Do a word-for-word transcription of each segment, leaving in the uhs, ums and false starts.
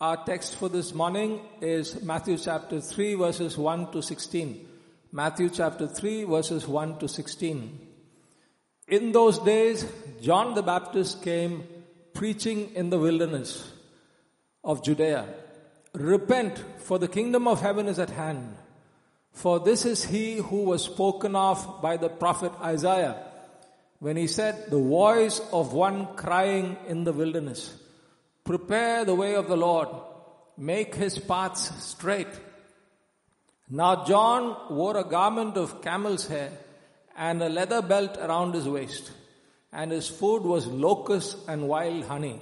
Our text for this morning is Matthew chapter three verses one to sixteen. Matthew chapter three verses one to sixteen. In those days, John the Baptist came preaching in the wilderness of Judea. Repent, for the kingdom of heaven is at hand. For this is he who was spoken of by the prophet Isaiah, when he said, the voice of one crying in the wilderness, prepare the way of the Lord, make his paths straight. Now John wore a garment of camel's hair and a leather belt around his waist, and his food was locusts and wild honey.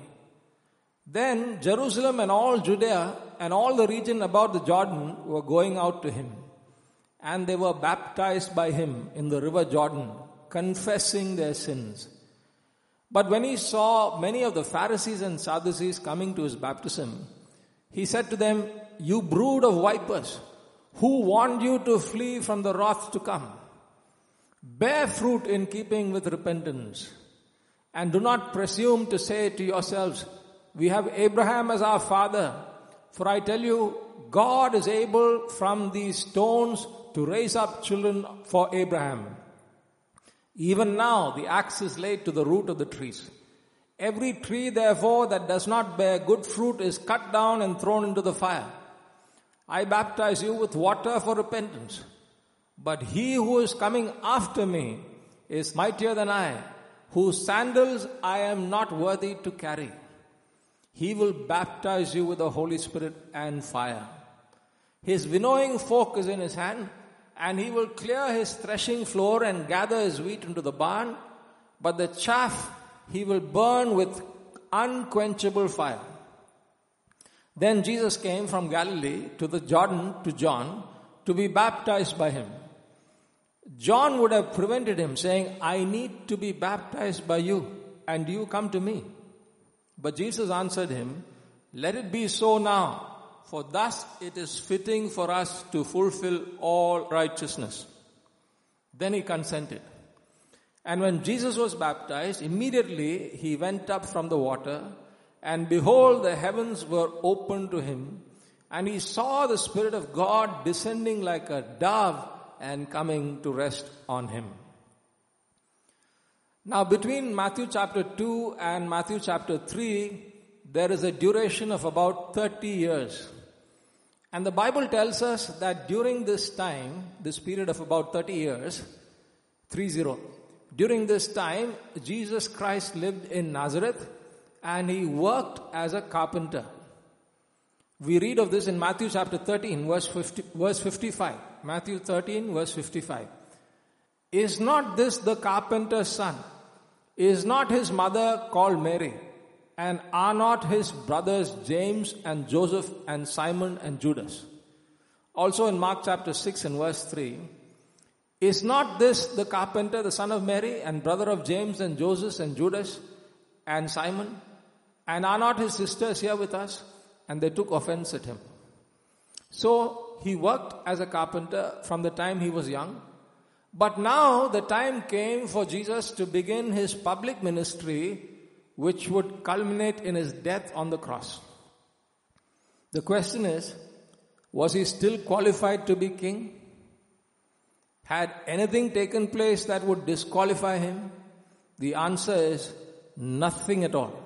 Then Jerusalem and all Judea and all the region about the Jordan were going out to him, and they were baptized by him in the river Jordan, confessing their sins. But when he saw many of the Pharisees and Sadducees coming to his baptism, he said to them, you brood of vipers, who warned you to flee from the wrath to come? Bear fruit in keeping with repentance, and do not presume to say to yourselves, we have Abraham as our father. For I tell you, God is able from these stones to raise up children for Abraham. Even now the axe is laid to the root of the trees. Every tree therefore that does not bear good fruit is cut down and thrown into the fire. I baptize you with water for repentance. But he who is coming after me is mightier than I, whose sandals I am not worthy to carry. He will baptize you with the Holy Spirit and fire. His winnowing fork is in his hand, and he will clear his threshing floor and gather his wheat into the barn, but the chaff he will burn with unquenchable fire. Then Jesus came from Galilee to the Jordan to John to be baptized by him. John would have prevented him, saying, I need to be baptized by you, and you come to me. But Jesus answered him, let it be so now, for thus it is fitting for us to fulfill all righteousness. Then he consented. And when Jesus was baptized, immediately he went up from the water, and behold, the heavens were opened to him, and he saw the Spirit of God descending like a dove and coming to rest on him. Now between Matthew chapter two and Matthew chapter three, there is a duration of about thirty years. And the Bible tells us that during this time, this period of about thirty years, three zero, during this time, Jesus Christ lived in Nazareth and he worked as a carpenter. We read of this in Matthew chapter thirteen, verse fifty, verse fifty-five. Matthew thirteen, verse fifty-five. Is not this the carpenter's son? Is not his mother called Mary? And are not his brothers James and Joseph and Simon and Judas? Also in Mark chapter six and verse three, is not this the carpenter, the son of Mary, and brother of James and Joseph and Judas and Simon? And are not his sisters here with us? And they took offense at him. So he worked as a carpenter from the time he was young. But now the time came for Jesus to begin his public ministry, which would culminate in his death on the cross. The question is, was he still qualified to be king? Had anything taken place that would disqualify him? The answer is nothing at all.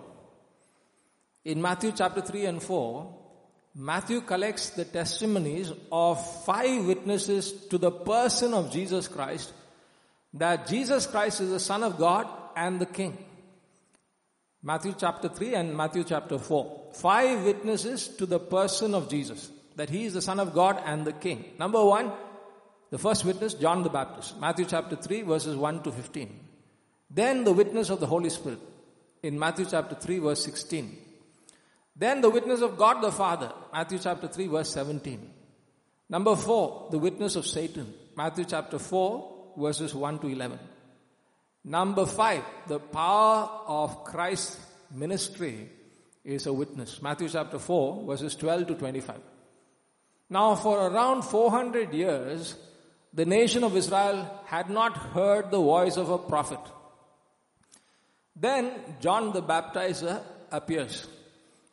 In Matthew chapter three and four, Matthew collects the testimonies of five witnesses to the person of Jesus Christ, that Jesus Christ is the Son of God and the King. Matthew chapter three and Matthew chapter four. Five witnesses to the person of Jesus, that he is the Son of God and the King. Number one, the first witness, John the Baptist. Matthew chapter three verses one to fifteen. Then the witness of the Holy Spirit in Matthew chapter three verse sixteen. Then the witness of God the Father, Matthew chapter three verse seventeen. Number four, the witness of Satan, Matthew chapter four verses one to eleven. Number five, the power of Christ's ministry is a witness, Matthew chapter four verses twelve to twenty-five. Now for around four hundred years, the nation of Israel had not heard the voice of a prophet. Then John the Baptizer appears.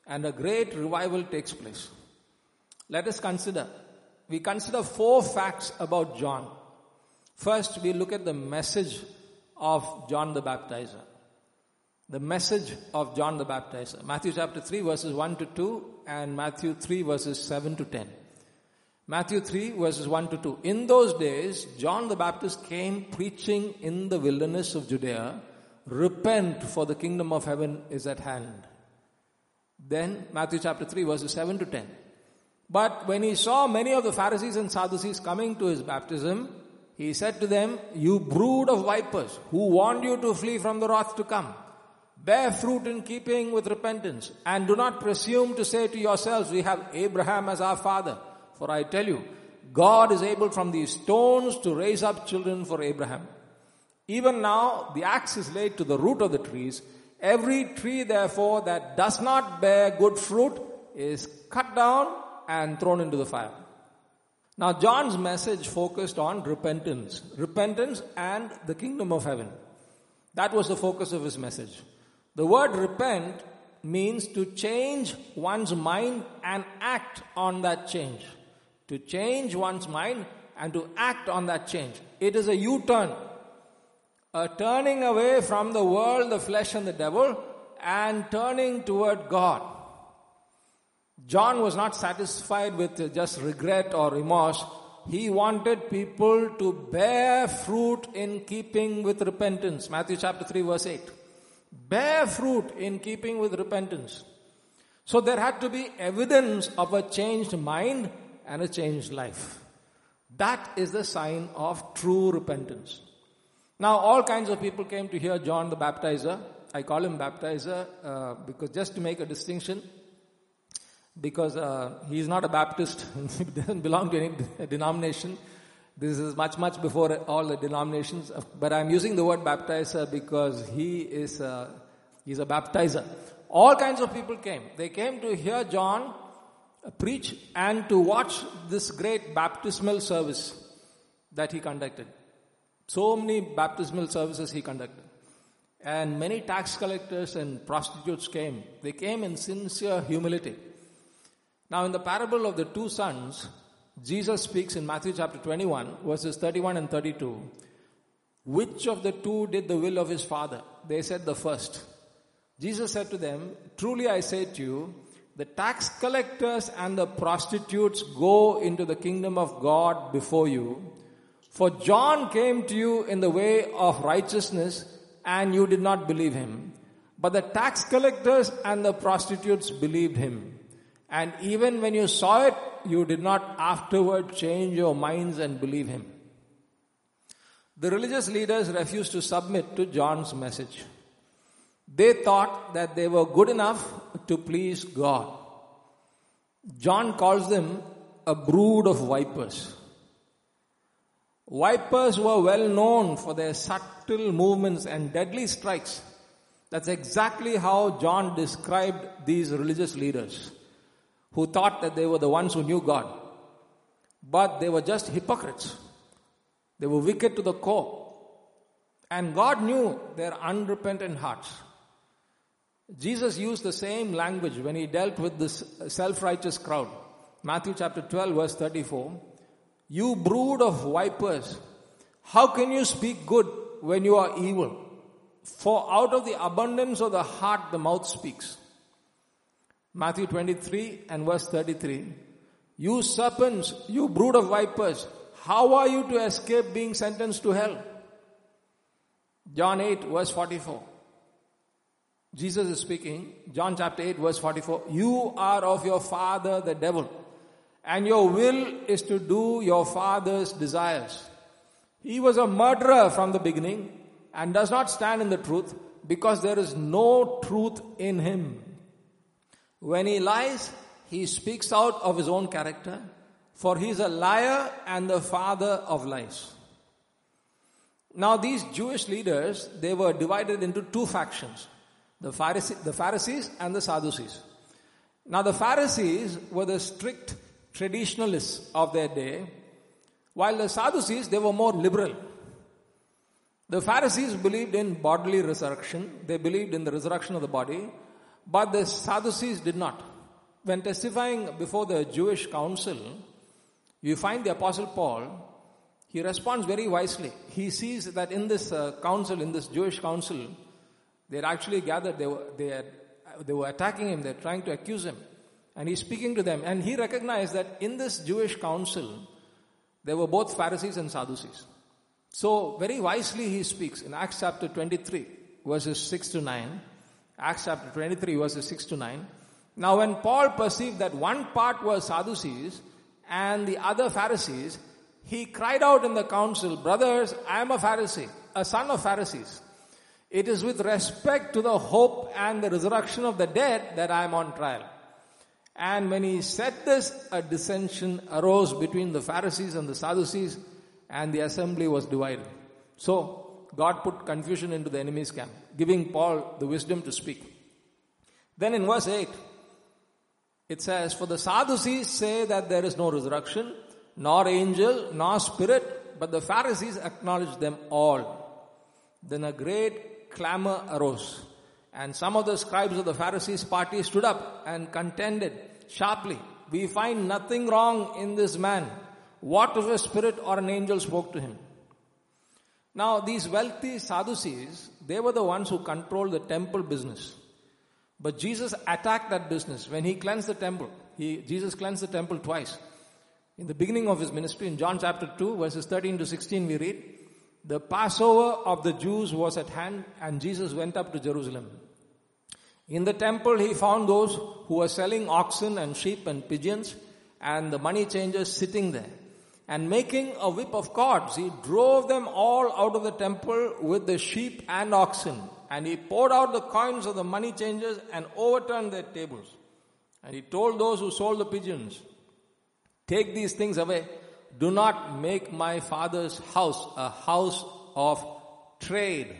and a great revival takes place. Let us consider. We consider four facts about John. First, we look at the message of John the Baptizer. The message of John the Baptizer. Matthew chapter three verses one to two and Matthew three verses seven to ten. Matthew three verses one to two. In those days, John the Baptist came preaching in the wilderness of Judea, repent, for the kingdom of heaven is at hand. Then Matthew chapter three verses seven to ten. But when he saw many of the Pharisees and Sadducees coming to his baptism, he said to them, you brood of vipers, who warned you to flee from the wrath to come? Bear fruit in keeping with repentance, and do not presume to say to yourselves, we have Abraham as our father. For I tell you, God is able from these stones to raise up children for Abraham. Even now, the axe is laid to the root of the trees. Every tree, therefore, that does not bear good fruit is cut down and thrown into the fire. Now, John's message focused on repentance. Repentance and the kingdom of heaven. That was the focus of his message. The word repent means to change one's mind and act on that change. To change one's mind and to act on that change. It is a U-turn. A turning away from the world, the flesh and the devil, and turning toward God. John was not satisfied with just regret or remorse. He wanted people to bear fruit in keeping with repentance. Matthew chapter three verse eight. Bear fruit in keeping with repentance. So there had to be evidence of a changed mind and a changed life. That is the sign of true repentance. Now all kinds of people came to hear John the Baptizer. I call him Baptizer uh, because just to make a distinction, because uh, he is not a Baptist, he doesn't belong to any denomination. This is much, much before all the denominations. But I'm using the word baptizer because he is a, he's a baptizer. All kinds of people came. They came to hear John preach and to watch this great baptismal service that he conducted. So many baptismal services he conducted. And many tax collectors and prostitutes came. They came in sincere humility. Now in the parable of the two sons, Jesus speaks in Matthew chapter twenty-one, verses thirty-one and thirty-two. Which of the two did the will of his father? They said the first. Jesus said to them, truly I say to you, the tax collectors and the prostitutes go into the kingdom of God before you. For John came to you in the way of righteousness, and you did not believe him. But the tax collectors and the prostitutes believed him. And even when you saw it, you did not afterward change your minds and believe him. The religious leaders refused to submit to John's message. They thought that they were good enough to please God. John calls them a brood of vipers. Vipers were well known for their subtle movements and deadly strikes. That's exactly how John described these religious leaders, who thought that they were the ones who knew God. But they were just hypocrites. They were wicked to the core. And God knew their unrepentant hearts. Jesus used the same language when he dealt with this self-righteous crowd. Matthew chapter twelve verse thirty-four. You brood of vipers, how can you speak good when you are evil? For out of the abundance of the heart the mouth speaks. Matthew twenty-three and verse thirty-three. You serpents, you brood of vipers, how are you to escape being sentenced to hell? John eight verse forty-four. Jesus is speaking, John chapter eight verse forty-four. You are of your father the devil, and your will is to do your father's desires. He was a murderer from the beginning and does not stand in the truth because there is no truth in him. When he lies, he speaks out of his own character, for he is a liar and the father of lies. Now these Jewish leaders, they were divided into two factions, the Pharisees, the Pharisees and the Sadducees. Now the Pharisees were the strict traditionalists of their day, while the Sadducees, they were more liberal. The Pharisees believed in bodily resurrection. They believed in the resurrection of the body. But the Sadducees did not. When testifying before the Jewish council, you find the Apostle Paul, he responds very wisely. He sees that in this uh, council, in this Jewish council, they had actually gathered, they were, they, had, they were attacking him, they were trying to accuse him. And he's speaking to them. And he recognized that in this Jewish council, there were both Pharisees and Sadducees. So very wisely he speaks in Acts chapter twenty-three, verses six to nine. Acts chapter twenty-three, verses six to nine. Now when Paul perceived that one part was Sadducees and the other Pharisees, he cried out in the council, "Brothers, I am a Pharisee, a son of Pharisees. It is with respect to the hope and the resurrection of the dead that I am on trial." And when he said this, a dissension arose between the Pharisees and the Sadducees, and the assembly was divided. So, God put confusion into the enemy's camp, giving Paul the wisdom to speak. Then in verse eight, it says, "For the Sadducees say that there is no resurrection, nor angel, nor spirit, but the Pharisees acknowledge them all." Then a great clamor arose, and some of the scribes of the Pharisees' party stood up and contended sharply, "We find nothing wrong in this man. What if a spirit or an angel spoke to him?" Now these wealthy Sadducees, they were the ones who controlled the temple business. But Jesus attacked that business when he cleansed the temple. He, Jesus cleansed the temple twice. In the beginning of his ministry, in John chapter two, verses thirteen to sixteen, we read, "The Passover of the Jews was at hand, and Jesus went up to Jerusalem. In the temple he found those who were selling oxen and sheep and pigeons, and the money changers sitting there. And making a whip of cords, he drove them all out of the temple with the sheep and oxen. And he poured out the coins of the money changers and overturned their tables. And he told those who sold the pigeons, 'Take these things away. Do not make my Father's house a house of trade.'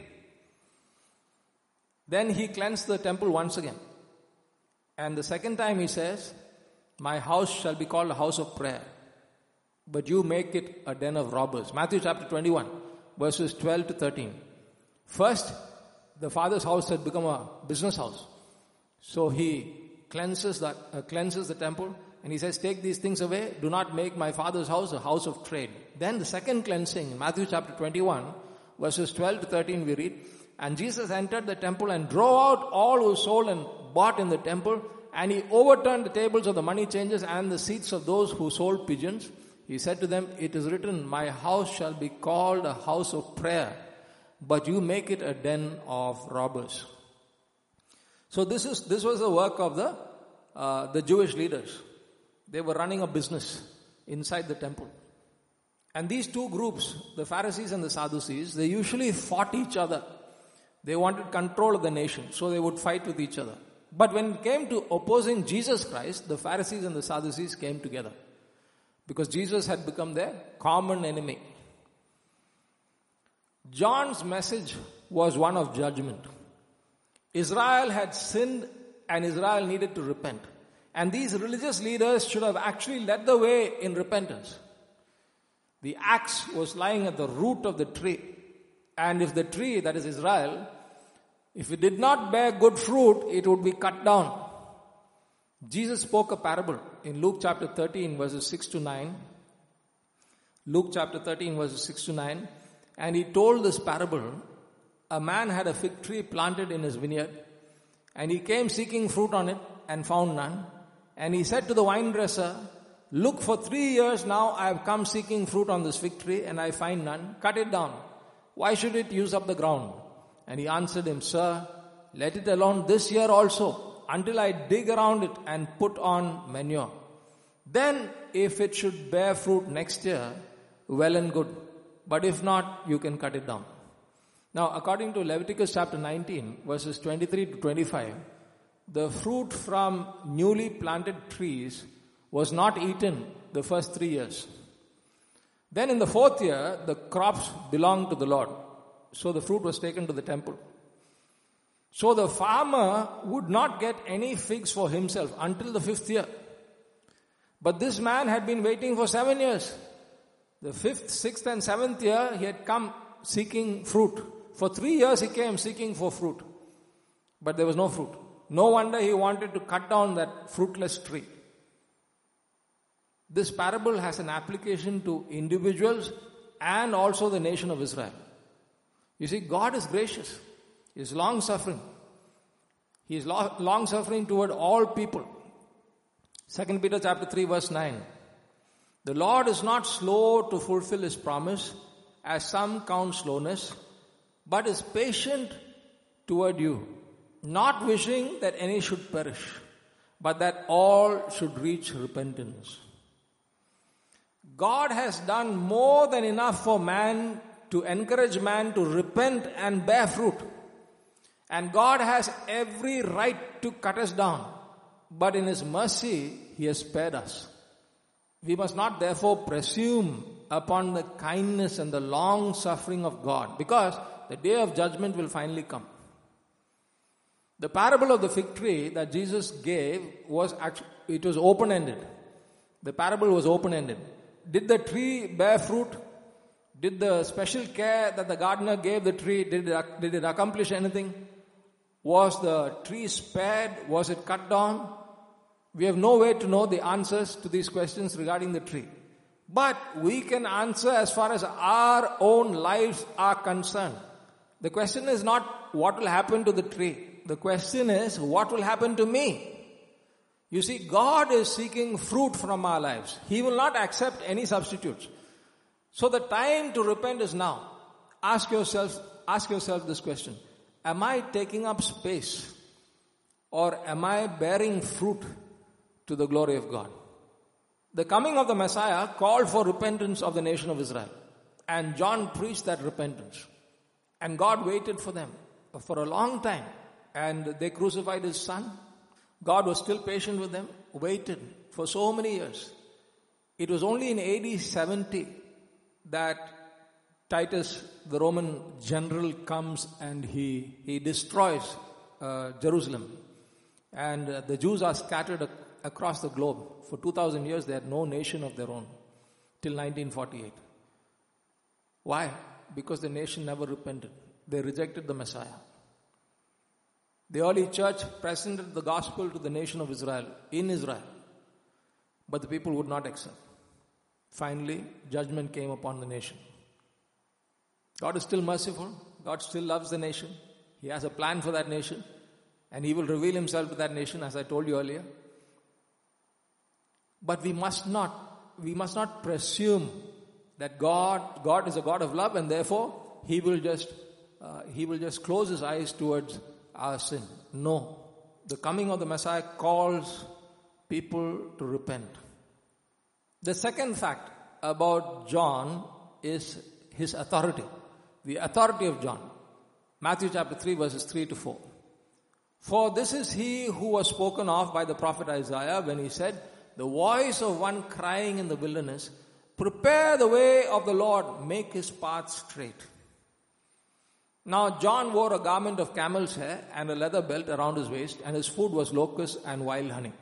Then he cleansed the temple once again. And the second time he says, 'My house shall be called a house of prayer, but you make it a den of robbers.'" Matthew chapter twenty-one, verses twelve to thirteen. First, the Father's house had become a business house. So he cleanses the, uh, cleanses the temple, and he says, "Take these things away. Do not make my Father's house a house of trade." Then the second cleansing, in Matthew chapter twenty-one, verses twelve to thirteen, we read, "And Jesus entered the temple and drove out all who sold and bought in the temple, and he overturned the tables of the money changers and the seats of those who sold pigeons. He said to them, 'It is written, my house shall be called a house of prayer, but you make it a den of robbers.'" So this is this was the work of the uh, the Jewish leaders. They were running a business inside the temple. And these two groups, the Pharisees and the Sadducees, they usually fought each other. They wanted control of the nation, so they would fight with each other. But when it came to opposing Jesus Christ, the Pharisees and the Sadducees came together, because Jesus had become their common enemy. John's message was one of judgment. Israel had sinned and Israel needed to repent. And these religious leaders should have actually led the way in repentance. The axe was lying at the root of the tree. And if the tree, that is Israel, if it did not bear good fruit, it would be cut down. Jesus spoke a parable in Luke chapter thirteen, verses six to nine. Luke chapter thirteen, verses six to nine. And he told this parable. A man had a fig tree planted in his vineyard, and he came seeking fruit on it and found none. And he said to the vine dresser, "Look, for three years now I have come seeking fruit on this fig tree, and I find none. Cut it down. Why should it use up the ground?" And he answered him, "Sir, let it alone this year also, until I dig around it and put on manure. Then if it should bear fruit next year, well and good. But if not, you can cut it down." Now, according to Leviticus chapter nineteen, verses twenty-three to twenty-five, the fruit from newly planted trees was not eaten the first three years. Then in the fourth year, the crops belonged to the Lord. So the fruit was taken to the temple. So the farmer would not get any figs for himself until the fifth year. But this man had been waiting for seven years. The fifth, sixth and seventh year, he had come seeking fruit. For three years he came seeking for fruit. But there was no fruit. No wonder he wanted to cut down that fruitless tree. This parable has an application to individuals and also the nation of Israel. You see, God is gracious. He is long-suffering. He is long-suffering toward all people. Second Peter chapter three verse nine. The Lord is not slow to fulfill His promise, as some count slowness, but is patient toward you, not wishing that any should perish, but that all should reach repentance. God has done more than enough for man to encourage man to repent and bear fruit. And God has every right to cut us down, but in His mercy, He has spared us. We must not therefore presume upon the kindness and the long suffering of God, because the day of judgment will finally come. The parable of the fig tree that Jesus gave was actually, it was open-ended. The parable was open-ended. Did the tree bear fruit? Did the special care that the gardener gave the tree, did it, did it accomplish anything? Was the tree spared? Was it cut down? We have no way to know the answers to these questions regarding the tree. But we can answer as far as our own lives are concerned. The question is not what will happen to the tree. The question is what will happen to me. You see, God is seeking fruit from our lives. He will not accept any substitutes. So the time to repent is now. Ask yourself, ask yourself this question. Am I taking up space, or am I bearing fruit to the glory of God? The coming of the Messiah called for repentance of the nation of Israel. And John preached that repentance. And God waited for them for a long time. And they crucified His Son. God was still patient with them, waited for so many years. It was only in A D seventy that Titus, the Roman general, comes and he, he destroys uh, Jerusalem. And uh, the Jews are scattered ac- across the globe. For two thousand years they had no nation of their own, till nineteen forty-eight. Why? Because the nation never repented. They rejected the Messiah. The early church presented the gospel to the nation of Israel, in Israel. But the people would not accept. Finally, judgment came upon the nation. God is still merciful. God still loves the nation. He has a plan for that nation. And He will reveal Himself to that nation, as I told you earlier. But we must not, we must not presume that God, God is a God of love, and therefore He will just, uh, He will just close His eyes towards our sin. No. The coming of the Messiah calls people to repent. The second fact about John is his authority. The authority of John. Matthew chapter three verses three to four. For this is He who was spoken of by the prophet Isaiah when he said, the voice of one crying in the wilderness, prepare the way of the Lord, make His path straight. Now John wore a garment of camel's hair and a leather belt around his waist, and his food was locusts and wild honey.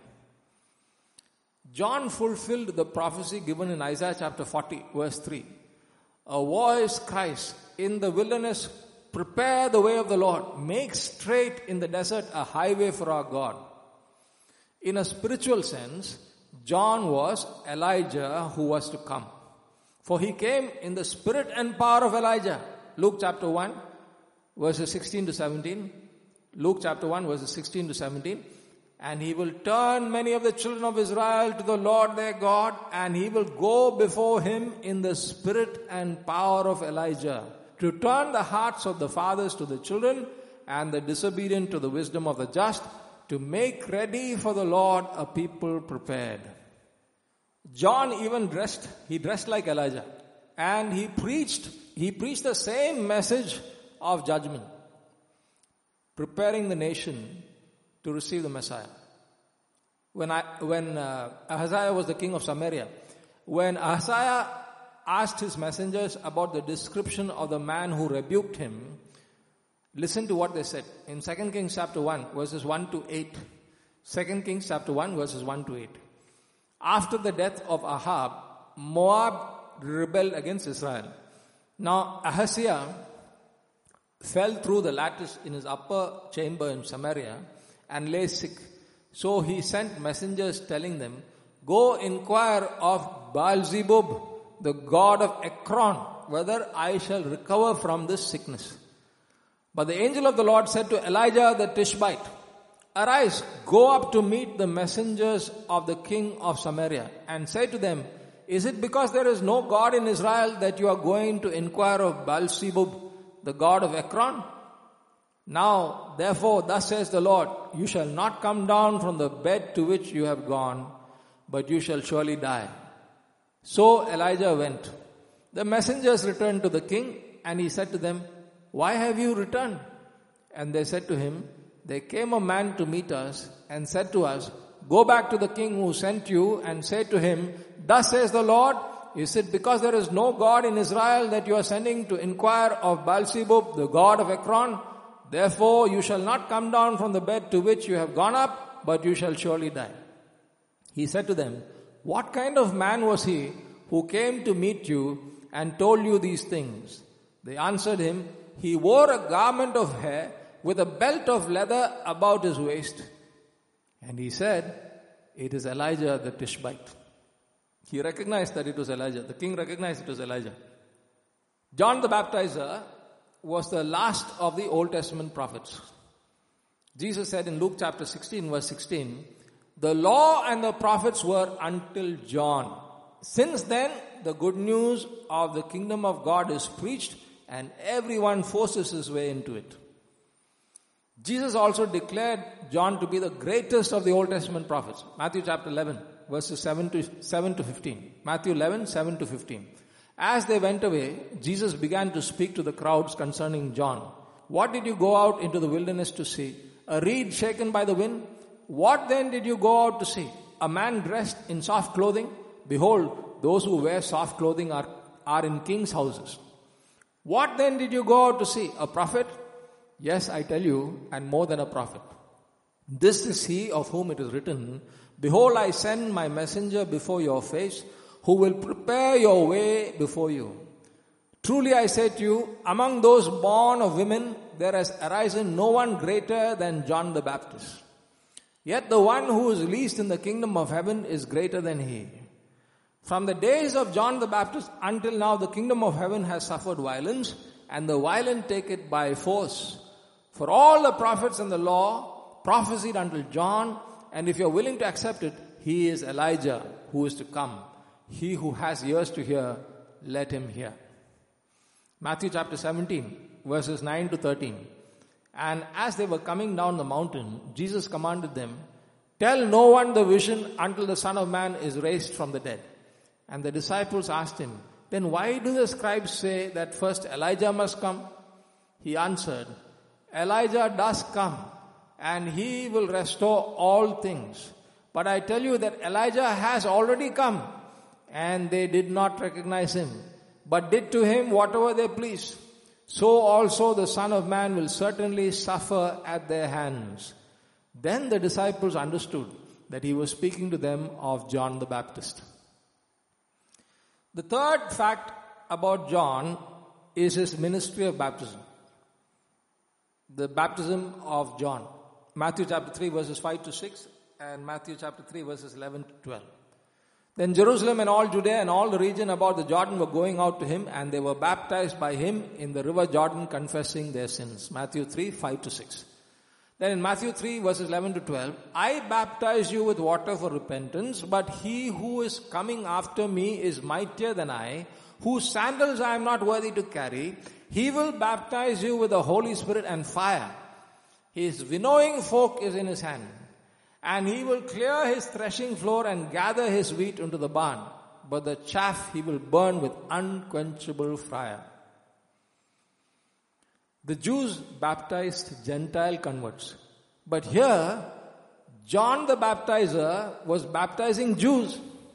John fulfilled the prophecy given in Isaiah chapter forty verse three. A voice cries, in the wilderness, prepare the way of the Lord, make straight in the desert a highway for our God. In a spiritual sense, John was Elijah who was to come. For he came in the spirit and power of Elijah. Luke chapter one verses sixteen to seventeen. Luke chapter one verses sixteen to seventeen. And He will turn many of the children of Israel to the Lord their God, and He will go before Him in the spirit and power of Elijah, to turn the hearts of the fathers to the children, and the disobedient to the wisdom of the just, to make ready for the Lord a people prepared. John even dressed, he dressed like Elijah, and he preached, he preached the same message of judgment, preparing the nation to receive the Messiah. When I, when uh, Ahaziah was the king of Samaria, when Ahaziah asked his messengers about the description of the man who rebuked him, listen to what they said in Second Kings chapter one verses one to eight. Second Kings chapter one verses one to eight. After the death of Ahab, Moab rebelled against Israel. Now Ahaziah fell through the lattice in his upper chamber in Samaria and lay sick. So he sent messengers telling them, "Go inquire of Baal-zebub, the god of Ekron, whether I shall recover from this sickness." But the angel of the Lord said to Elijah the Tishbite, "Arise, go up to meet the messengers of the king of Samaria, and say to them, Is it because there is no God in Israel that you are going to inquire of Baal-zebub, the god of Ekron? Now, therefore, thus says the Lord, you shall not come down from the bed to which you have gone, but you shall surely die." So Elijah went. The messengers returned to the king, and he said to them, "Why have you returned?" And they said to him, "There came a man to meet us and said to us, Go back to the king who sent you and say to him, Thus says the Lord, is it because there is no God in Israel that you are sending to inquire of Baal-zebub, the god of Ekron? Therefore you shall not come down from the bed to which you have gone up, but you shall surely die." He said to them, "What kind of man was he who came to meet you and told you these things?" They answered him, "He wore a garment of hair with a belt of leather about his waist." And he said, "It is Elijah the Tishbite." He recognized that it was Elijah. The king recognized it was Elijah. John the Baptizer was the last of the Old Testament prophets. Jesus said in Luke chapter sixteen verse sixteen, "The law and the prophets were until John. Since then, the good news of the kingdom of God is preached, and everyone forces his way into it." Jesus also declared John to be the greatest of the Old Testament prophets. Matthew chapter eleven, verses seven to fifteen. Matthew eleven, seven to fifteen. As they went away, Jesus began to speak to the crowds concerning John. "What did you go out into the wilderness to see? A reed shaken by the wind? What then did you go out to see? A man dressed in soft clothing? Behold, those who wear soft clothing are, are in kings' houses. What then did you go out to see? A prophet? Yes, I tell you, and more than a prophet. This is he of whom it is written, Behold, I send my messenger before your face, who will prepare your way before you. Truly I say to you, among those born of women, there has arisen no one greater than John the Baptist. Yet the one who is least in the kingdom of heaven is greater than he. From the days of John the Baptist until now, the kingdom of heaven has suffered violence, and the violent take it by force. For all the prophets and the law prophesied until John, and if you are willing to accept it, he is Elijah who is to come. He who has ears to hear, let him hear." Matthew chapter seventeen, verses nine to thirteen. "And as they were coming down the mountain, Jesus commanded them, Tell no one the vision until the Son of Man is raised from the dead. And the disciples asked him, Then why do the scribes say that first Elijah must come? He answered, Elijah does come, and he will restore all things. But I tell you that Elijah has already come, and they did not recognize him, but did to him whatever they pleased. So also the Son of Man will certainly suffer at their hands." Then the disciples understood that he was speaking to them of John the Baptist. The third fact about John is his ministry of baptism. The baptism of John. Matthew chapter three verses five to six and Matthew chapter three verses eleven to twelve. "Then Jerusalem and all Judea and all the region about the Jordan were going out to him, and they were baptized by him in the river Jordan, confessing their sins." Matthew three, five to six. Then in Matthew three verses eleven to twelve, "I baptize you with water for repentance, but he who is coming after me is mightier than I, whose sandals I am not worthy to carry. He will baptize you with the Holy Spirit and fire. His winnowing fork is in his hand, and he will clear his threshing floor and gather his wheat into the barn, but the chaff he will burn with unquenchable fire." The Jews baptized Gentile converts. But here, John the Baptizer was baptizing Jews.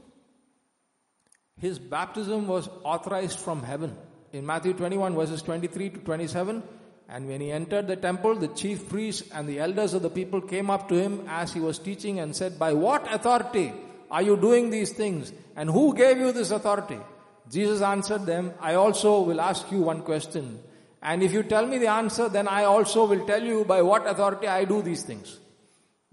His baptism was authorized from heaven. In Matthew twenty-one verses twenty-three to twenty-seven, "And when he entered the temple, the chief priests and the elders of the people came up to him as he was teaching and said, By what authority are you doing these things? And who gave you this authority? Jesus answered them, I also will ask you one question. And if you tell me the answer, then I also will tell you by what authority I do these things.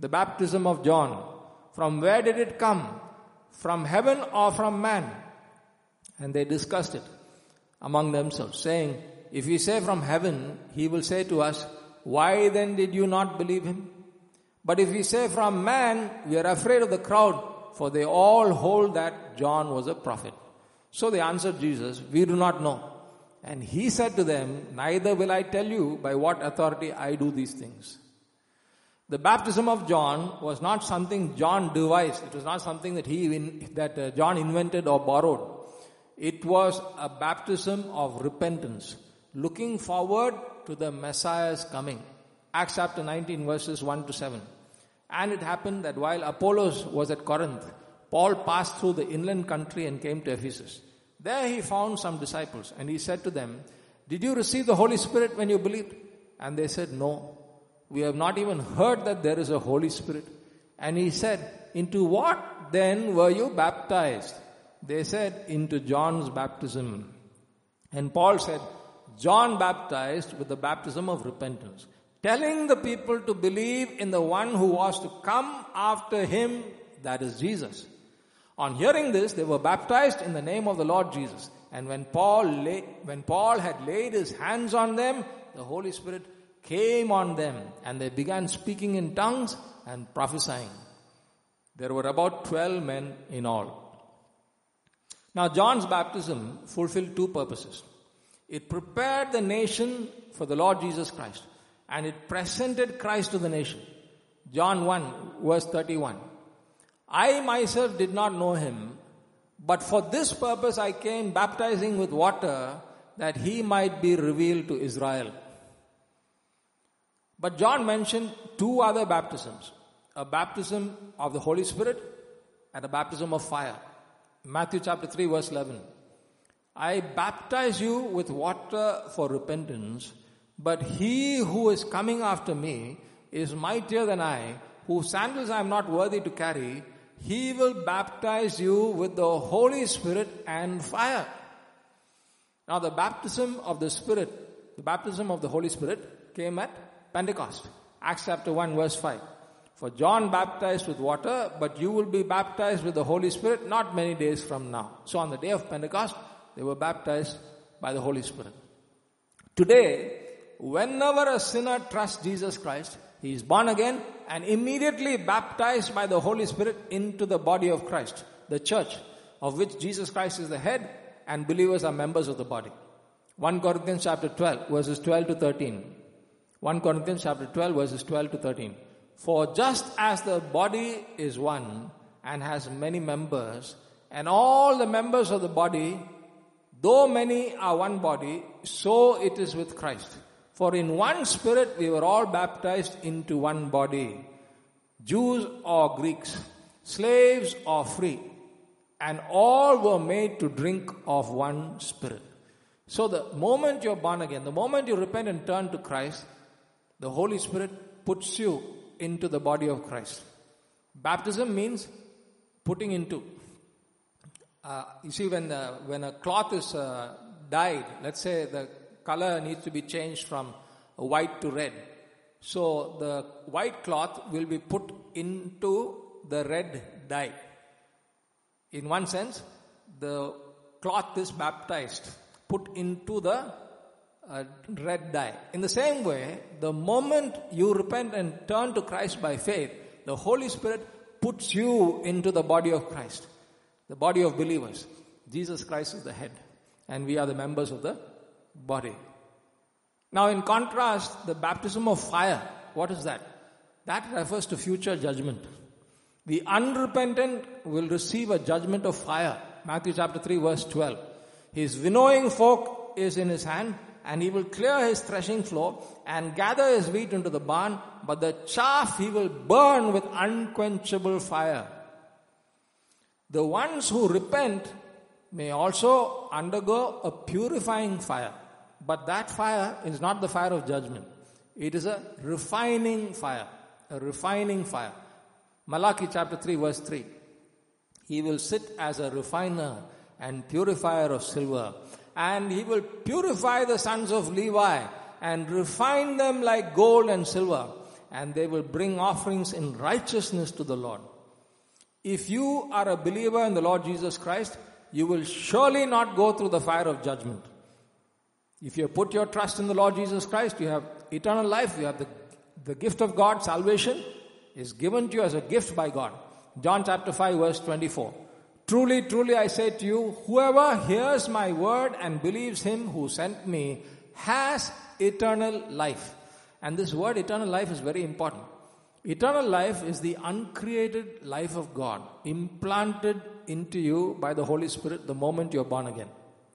the baptism of John, from where did it come? From heaven or from man? And they discussed it among themselves, saying, if we say from heaven, he will say to us, why then did you not believe him? But if we say from man, we are afraid of the crowd, for they all hold that John was a prophet. So they answered Jesus, we do not know. And he said to them, neither will I tell you by what authority I do these things. The baptism of John was not something John devised. It was not something that he that uh, John invented or borrowed. It was a baptism of repentance, looking forward to the Messiah's coming. Acts chapter nineteen verses one to seven. And it happened that while Apollos was at Corinth, Paul passed through the inland country and came to Ephesus. There he found some disciples, and he said to them, did you receive the Holy Spirit when you believed? And they said, no. We have not even heard that there is a Holy Spirit. And he said, into what then were you baptized? They said, into John's baptism. And Paul said, John baptized with the baptism of repentance, telling the people to believe in the one who was to come after him, that is Jesus. On hearing this, they were baptized in the name of the Lord Jesus. And when Paul lay, when Paul had laid his hands on them, the Holy Spirit came on them, and they began speaking in tongues and prophesying. There were about twelve men in all. Now John's baptism fulfilled two purposes. It prepared the nation for the Lord Jesus Christ, and it presented Christ to the nation. John one verse thirty-one. I myself did not know him, but for this purpose I came baptizing with water, that he might be revealed to Israel. But John mentioned two other baptisms, a baptism of the Holy Spirit and a baptism of fire. Matthew chapter three verse eleven. I baptize you with water for repentance, but he who is coming after me is mightier than I, whose sandals I am not worthy to carry. He will baptize you with the Holy Spirit and fire. Now the baptism of the Spirit, the baptism of the Holy Spirit came at Pentecost. Acts chapter one verse five. For John baptized with water, but you will be baptized with the Holy Spirit not many days from now. So on the day of Pentecost, they were baptized by the Holy Spirit. Today, whenever a sinner trusts Jesus Christ, he is born again and immediately baptized by the Holy Spirit into the body of Christ, the church, of which Jesus Christ is the head and believers are members of the body. First Corinthians chapter twelve verses twelve to thirteen. First Corinthians chapter twelve verses twelve to thirteen. For just as the body is one and has many members, and all the members of the body, though many are one body, so it is with Christ. For in one Spirit we were all baptized into one body, Jews or Greeks, slaves or free, and all were made to drink of one Spirit. So the moment you're born again, the moment you repent and turn to Christ, the Holy Spirit puts you into the body of Christ. Baptism means putting into. Uh, you see, when the, when a cloth is uh, dyed, let's say the color needs to be changed from white to red. So the white cloth will be put into the red dye. In one sense, the cloth is baptized, put into the uh, red dye. In the same way, the moment you repent and turn to Christ by faith, the Holy Spirit puts you into the body of Christ, the body of believers. Jesus Christ is the head, and we are the members of the body. Now, in contrast, the baptism of fire, what is that? That refers to future judgment. The unrepentant will receive a judgment of fire. Matthew chapter three verse twelve. His winnowing fork is in his hand, and he will clear his threshing floor and gather his wheat into the barn, but the chaff he will burn with unquenchable fire. The ones who repent may also undergo a purifying fire, but that fire is not the fire of judgment. It is a refining fire, a refining fire. Malachi chapter three verse three. He will sit as a refiner and purifier of silver, and he will purify the sons of Levi and refine them like gold and silver, and they will bring offerings in righteousness to the Lord. If you are a believer in the Lord Jesus Christ, you will surely not go through the fire of judgment. If you put your trust in the Lord Jesus Christ, you have eternal life, you have the, the gift of God, salvation is given to you as a gift by God. John chapter five verse twenty-four. Truly, truly I say to you, whoever hears my word and believes him who sent me has eternal life. And this word eternal life is very important. Eternal life is the uncreated life of God implanted into you by the Holy Spirit the moment you're born again.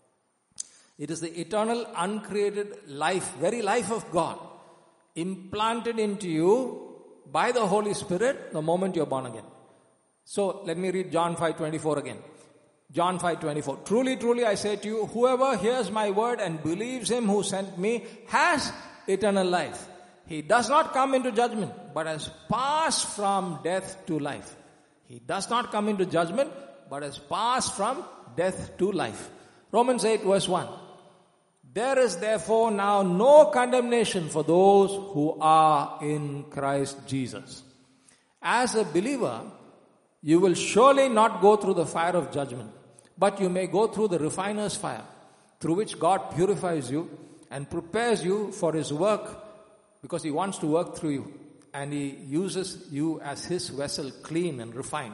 It is the eternal uncreated life, very life of God, implanted into you by the Holy Spirit the moment you're born again. So let me read John five twenty-four again. John five twenty-four. Truly, truly I say to you, whoever hears my word and believes him who sent me has eternal life. He does not come into judgment, but has passed from death to life. He does not come into judgment, but has passed from death to life. Romans eight verse one. There is therefore now no condemnation for those who are in Christ Jesus. As a believer, you will surely not go through the fire of judgment, but you may go through the refiner's fire, through which God purifies you and prepares you for his work, because he wants to work through you, and he uses you as his vessel, clean and refined.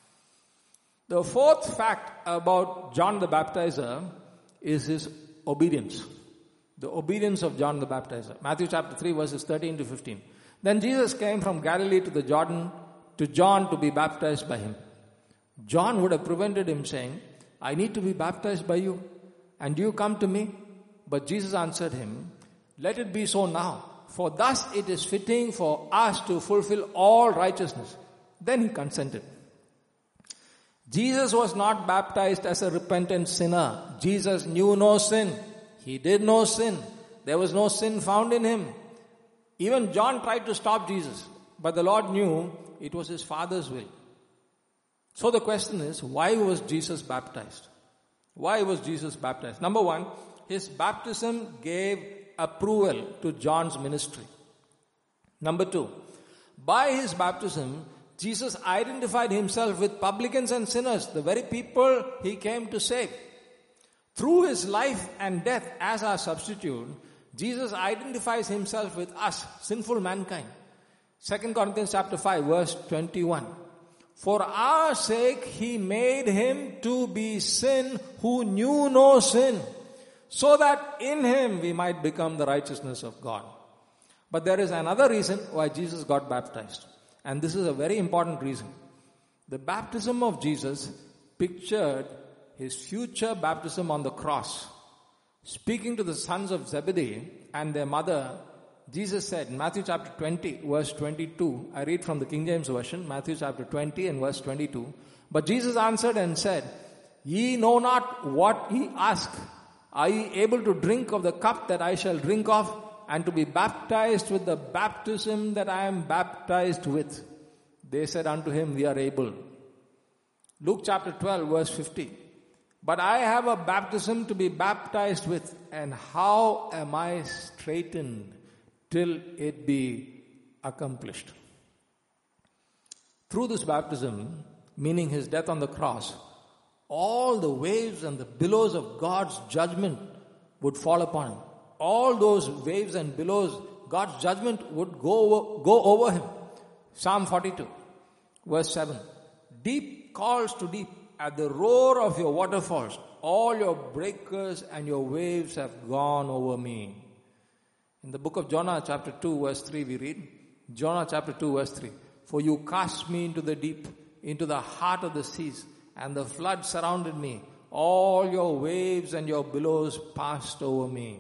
The fourth fact about John the Baptizer is his obedience. The obedience of John the Baptizer. Matthew chapter three verses thirteen to fifteen. Then Jesus came from Galilee to the Jordan to John to be baptized by him. John would have prevented him, saying, I need to be baptized by you, and you come to me? But Jesus answered him, let it be so now, for thus it is fitting for us to fulfill all righteousness. Then he consented. Jesus was not baptized as a repentant sinner. Jesus knew no sin. He did no sin. There was no sin found in him. Even John tried to stop Jesus, but the Lord knew it was his Father's will. So the question is, why was Jesus baptized? Why was Jesus baptized? Number one, his baptism gave approval to John's ministry. Number two, by his baptism, Jesus identified himself with publicans and sinners, the very people he came to save. Through his life and death as our substitute, Jesus identifies himself with us, sinful mankind. Second Corinthians chapter five verse twenty-one. For our sake he made him to be sin who knew no sin, so that in him we might become the righteousness of God. But there is another reason why Jesus got baptized. And this is a very important reason. The baptism of Jesus pictured his future baptism on the cross. Speaking to the sons of Zebedee and their mother, Jesus said in Matthew chapter twenty verse twenty-two, I read from the King James Version, Matthew chapter twenty and verse twenty-two. But Jesus answered and said, ye know not what ye ask. Are ye able to drink of the cup that I shall drink of, and to be baptized with the baptism that I am baptized with? They said unto him, we are able. Luke chapter twelve verse fifty. But I have a baptism to be baptized with, and how am I straitened till it be accomplished? Through this baptism, meaning his death on the cross, all the waves and the billows of God's judgment would fall upon him. All those waves and billows, God's judgment would go over, go over him. Psalm forty-two, verse seven. Deep calls to deep at the roar of your waterfalls. All your breakers and your waves have gone over me. In the book of Jonah chapter two verse three we read, Jonah chapter two verse three. For you cast me into the deep, into the heart of the seas, and the flood surrounded me. All your waves and your billows passed over me.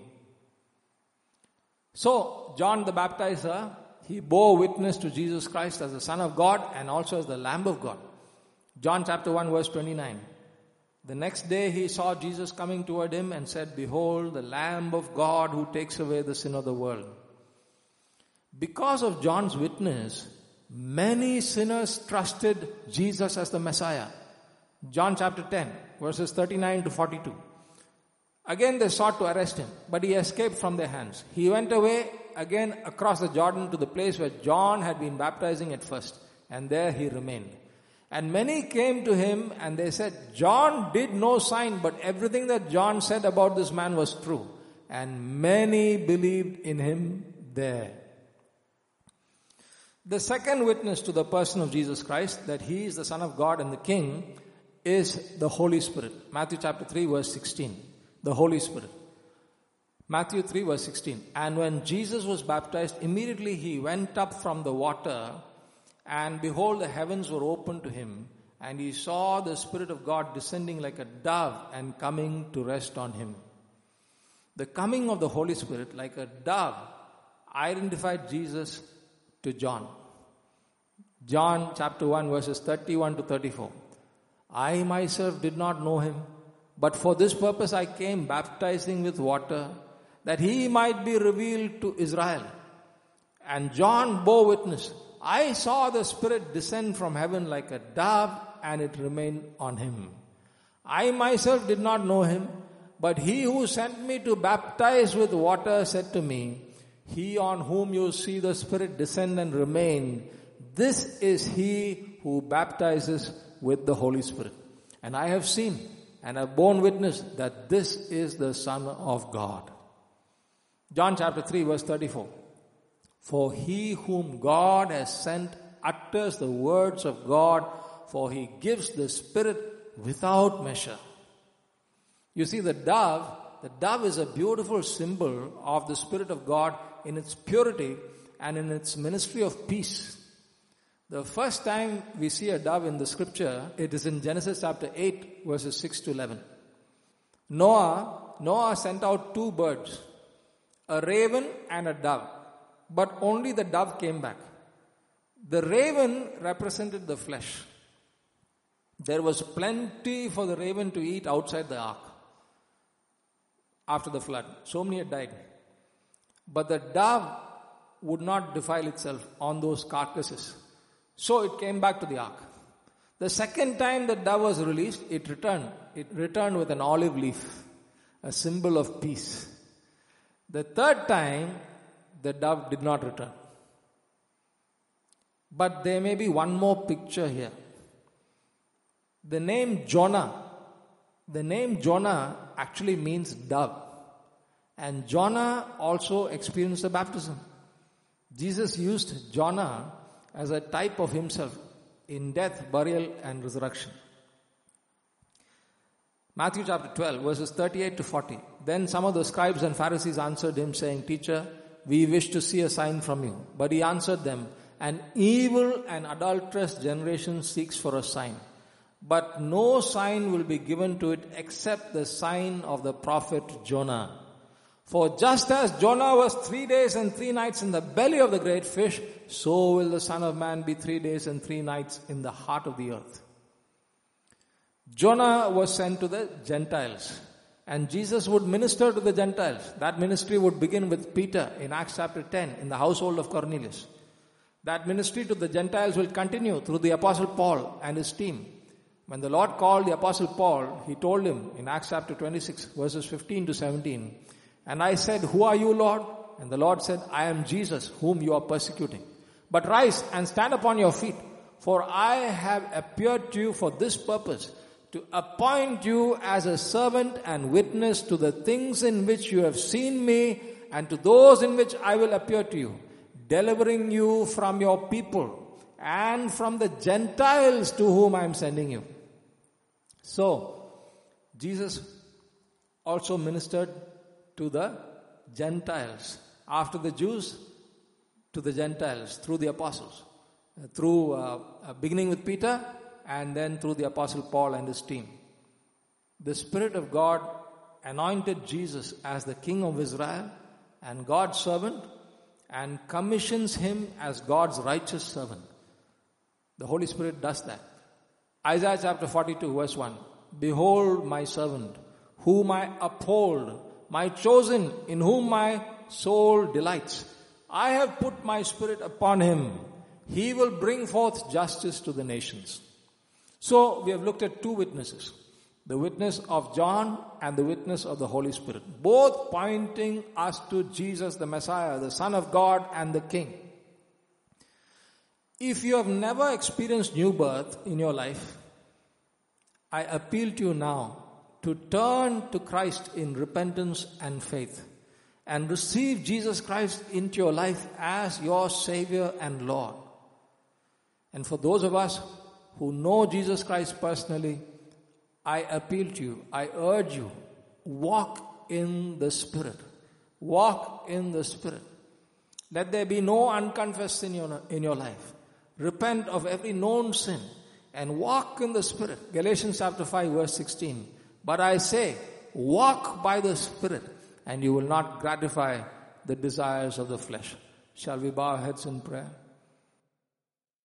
So, John the Baptizer, he bore witness to Jesus Christ as the Son of God and also as the Lamb of God. John chapter one verse twenty-nine. The next day he saw Jesus coming toward him and said, behold, the Lamb of God who takes away the sin of the world. Because of John's witness, many sinners trusted Jesus as the Messiah. John chapter ten, verses thirty-nine to forty-two. Again they sought to arrest him, but he escaped from their hands. He went away again across the Jordan to the place where John had been baptizing at first, and there he remained. And many came to him and they said, John did no sign, but everything that John said about this man was true. And many believed in him there. The second witness to the person of Jesus Christ, that he is the Son of God and the King, is the Holy Spirit. Matthew chapter three verse sixteen. The Holy Spirit. Matthew three verse sixteen. And when Jesus was baptized, immediately he went up from the water, and behold, the heavens were opened to him, and he saw the Spirit of God descending like a dove and coming to rest on him. The coming of the Holy Spirit like a dove identified Jesus to John. John chapter one verses thirty-one to thirty-four. I myself did not know him, but for this purpose I came baptizing with water, that he might be revealed to Israel. And John bore witness. I saw the Spirit descend from heaven like a dove, and it remained on him. I myself did not know him, but he who sent me to baptize with water said to me, he on whom you see the Spirit descend and remain, this is he who baptizes with the Holy Spirit. And I have seen and have borne witness that this is the Son of God. John chapter three verse thirty-four. For he whom God has sent utters the words of God, for he gives the Spirit without measure. You see, the dove, the dove is a beautiful symbol of the Spirit of God in its purity and in its ministry of peace. The first time we see a dove in the scripture, it is in Genesis chapter eight verses six to eleven. Noah, Noah sent out two birds, a raven and a dove, but only the dove came back. The raven represented the flesh. There was plenty for the raven to eat outside the ark after the flood. So many had died. But the dove would not defile itself on those carcasses. So it came back to the ark. The second time the dove was released, it returned. It returned with an olive leaf, a symbol of peace. The third time, the dove did not return. But there may be one more picture here. The name Jonah, the name Jonah actually means dove. And Jonah also experienced a baptism. Jesus used Jonah as a type of himself in death, burial, and resurrection. Matthew chapter twelve, verses thirty-eight to forty. Then some of the scribes and Pharisees answered him, saying, Teacher, we wish to see a sign from you. But he answered them, An evil and adulterous generation seeks for a sign. But no sign will be given to it except the sign of the prophet Jonah. For just as Jonah was three days and three nights in the belly of the great fish, so will the Son of Man be three days and three nights in the heart of the earth. Jonah was sent to the Gentiles, and Jesus would minister to the Gentiles. That ministry would begin with Peter in Acts chapter ten in the household of Cornelius. That ministry to the Gentiles will continue through the Apostle Paul and his team. When the Lord called the Apostle Paul, he told him in Acts chapter twenty-six, verses fifteen to seventeen, And I said, Who are you, Lord? And the Lord said, I am Jesus, whom you are persecuting. But rise and stand upon your feet, for I have appeared to you for this purpose, to appoint you as a servant and witness to the things in which you have seen me, and to those in which I will appear to you, delivering you from your people and from the Gentiles to whom I am sending you. So, Jesus also ministered to the Gentiles. After the Jews, to the Gentiles through the apostles. Uh, through, uh, uh, beginning with Peter and then through the Apostle Paul and his team. The Spirit of God anointed Jesus as the King of Israel and God's servant and commissions him as God's righteous servant. The Holy Spirit does that. Isaiah chapter forty-two verse one. Behold my servant, whom I uphold, my chosen, in whom my soul delights. I have put my Spirit upon him. He will bring forth justice to the nations. So we have looked at two witnesses. The witness of John and the witness of the Holy Spirit. Both pointing us to Jesus the Messiah, the Son of God and the King. If you have never experienced new birth in your life, I appeal to you now to turn to Christ in repentance and faith and receive Jesus Christ into your life as your Savior and Lord. And for those of us who know Jesus Christ personally, I appeal to you, I urge you, walk in the Spirit. Walk in the Spirit. Let there be no unconfessed sin in your, in your life. Repent of every known sin and walk in the Spirit. Galatians chapter five verse sixteen. But I say, walk by the Spirit and you will not gratify the desires of the flesh. Shall we bow our heads in prayer?